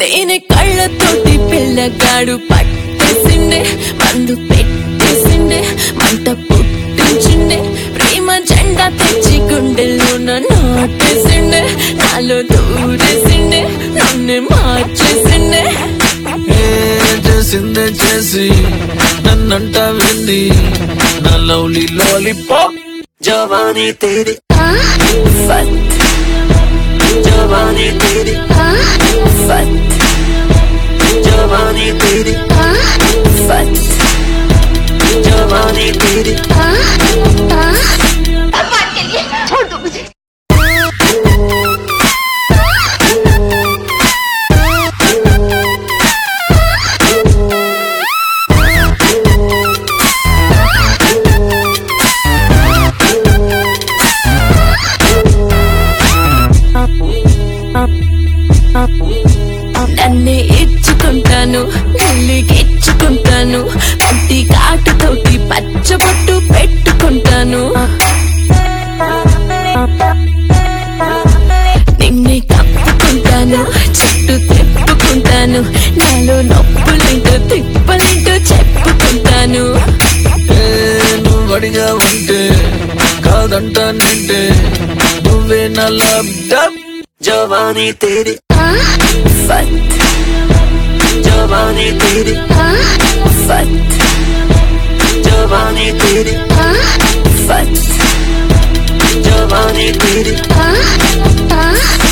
తేనె కళ్ళతోటి పిల్లగాడు పట్టేసిండే, మందు పెట్టేసిండే, మంట పుట్టించిండే, ప్రేమ జెండా తెచ్చి గుండెల్లోన నాటేసిండే, నాలో దూరేసిండే, నన్ను మార్చేసిండే. చేసిందే చేసి నన్నంట వింది నా లవ్లీ లాలీపాప్. జవానీ తేరీ ఫత్ జవానీ తేరీ ఫత్ जवानी तेरी ఫత్ जवानी तेरी के लिए छोड़ दो मुझे। నన్నే ఇచ్చుకుంటాను, ఇచ్చుకుంటాను, పట్టి కాటుతోటి పచ్చబొట్టు పెట్టుకుంటాను, నిన్నే కప్పుకుంటాను, చుట్టూ తిప్పుకుంటాను, నాలో నొప్పులేంటో తిప్పలేంటో చెప్పుకుంటాను. నువ్వడిగా ఉంటే కాదంటానంటే నువ్వే నా లవ్ డబ్. जवानी तेरी ఫత్ जवानी तेरी ఫత్ जवानी तेरी ఫత్ जवानी तेरी